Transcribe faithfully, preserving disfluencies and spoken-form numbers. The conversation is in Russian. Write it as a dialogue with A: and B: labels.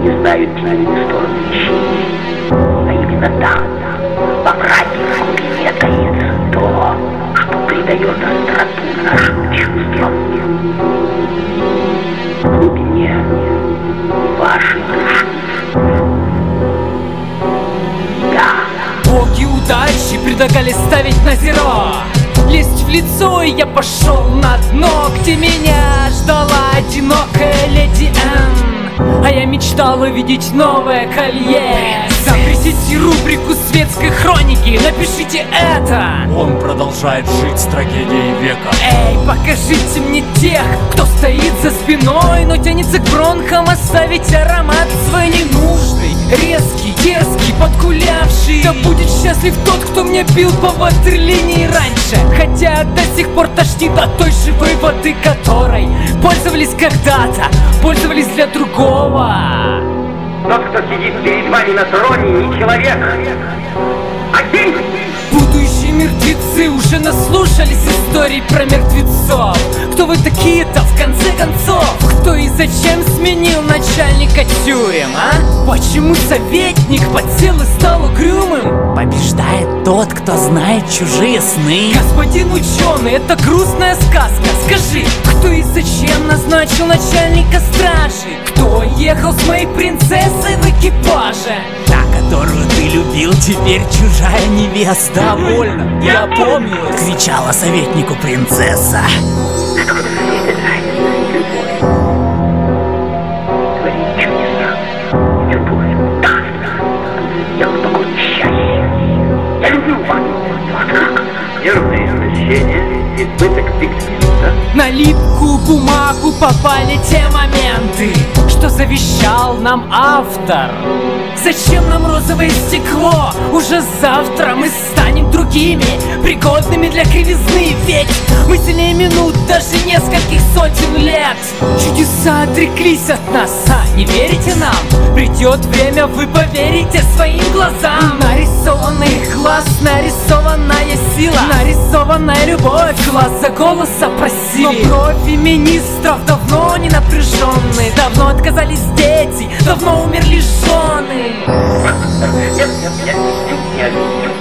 A: не знают темные стороны вещей. А именно там, во мраке глубине таится то, что придает остроту нашим чувствам. В глубине вашей души. Да.
B: Боги удачи предлагали ставить на зеро, лезть в лицо, и я пошел на дно, где меня ждала одинокая леди Энн. А я мечтал увидеть новое колье. Запретите рубрику светской хроники, напишите это.
C: Он продолжает жить с трагедией века.
B: Эй, покажите мне тех, кто стоит за спиной, но тянется к бронхам оставить аромат свой ненужный, резкий, дерзкий, подгулявший. Да будет счастлив тот, кто мне бил по ватерлинии раньше, хотя до сих пор тошнит от той живой воды, которой пользовались когда-то, пользовались для другого.
A: Тот, кто сидит перед вами на троне, не человек, а тень.
B: Будущие мертвецы уже наслушались историй про мертвецов. Кто вы такие-то, в конце концов? Кто и зачем сменил начальника тюрем, а? Почему советник подсел и стал угрюмым?
D: Побеждает тот, кто знает чужие сны.
B: Господин ученый, это грустная сказка. Скажи, кто и зачем назначил начальника стражи? Кто ехал с моей принцессой в экипаже?
D: Та, которую ты любил, теперь чужая невеста. Довольно, я помню, кричала советнику принцесса.
A: Что на свете нравится любовь? Творит чудеса. Любовь даст. Я глубоко счастье. Я люблю вас. Вот как? Нервное смещение, избыток пигмента.
B: На липкую бумагу попали те моменты, что завещал нам автор. Зачем нам розовое стекло? Уже завтра мы станем другими, пригодными для кривизны. Ведь мы сильнее минут, даже нескольких сотен лет. Чудеса отреклись от нас, а не верите нам? Придет время, вы поверите своим глазам. Нарисованный глаз, нарисованная сила, нарисованная любовь, глаз за голоса просили. Но брови министров давно не напряженные, давно отказались дети, давно умерли жены.
A: Нет, нет, нет, нет, нет, нет.